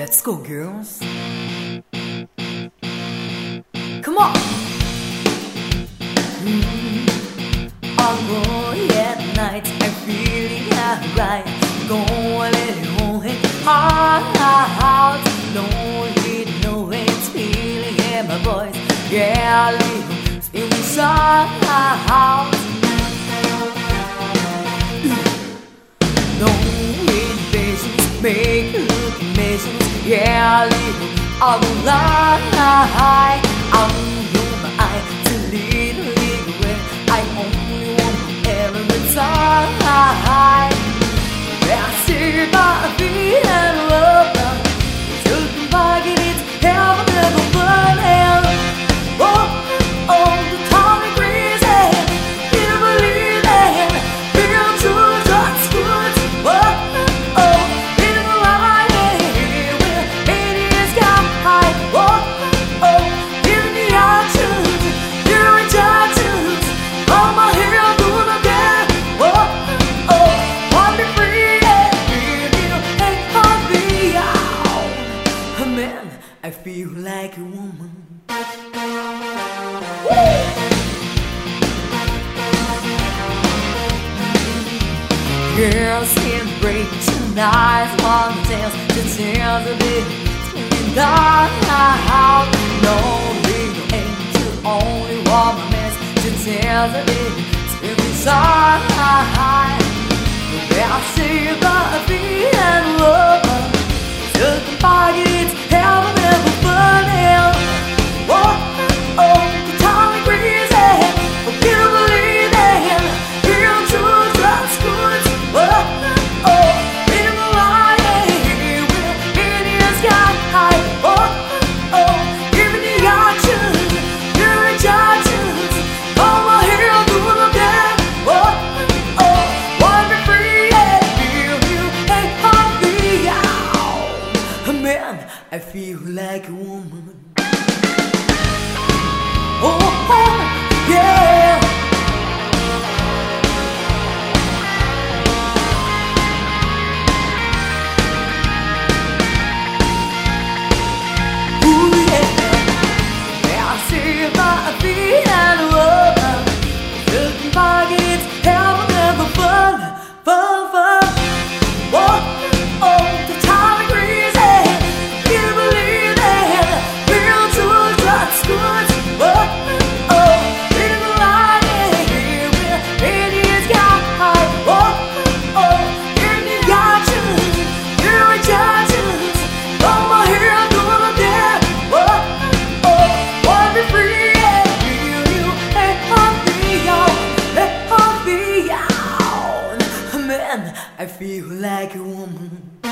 Let's go, girls. Come on. Alone at night, I'm feeling alright. Going home, heart, no it's feeling in my voice. Yeah, little spinning sound. No impatience, make you look amazing. Yeah, little all the lie. I'm on my eye to lead away. I only want every time. I see my feet and love. Took my it, heaven never burning. Oh, the time is crazy. You believe it, feel true, just good. Oh, in the light, it is got high. Oh, give me options, you're in charge. All my hair doing again. Oh, want me free, man, I feel like a woman. Girls can break tonight, long tales, the tales of it spinning down. No little angel, only one mess, the tales of it spinning side. I see my feet and love. Took the pockets, heaven never burning. Oh, the time is crazy. I can't believe it. Feel true, just good. Oh, in the light, in the sky high. Oh, give me the options, you're in charge. All my hair doing again. Oh, want me free, feel you, hey, happy out. Man, I feel like a woman. Oh, yeah. Ooh, yeah. I see my feet and love. Looking pockets, heaven never fun. Oh, the time is crazy. You believe it, feel true, just good. Oh, in the light, it is got high. Oh, in the options, you're in charge. All my hair doing again. Oh, want me free, feel you, hey, happy out. Man, I feel like a woman.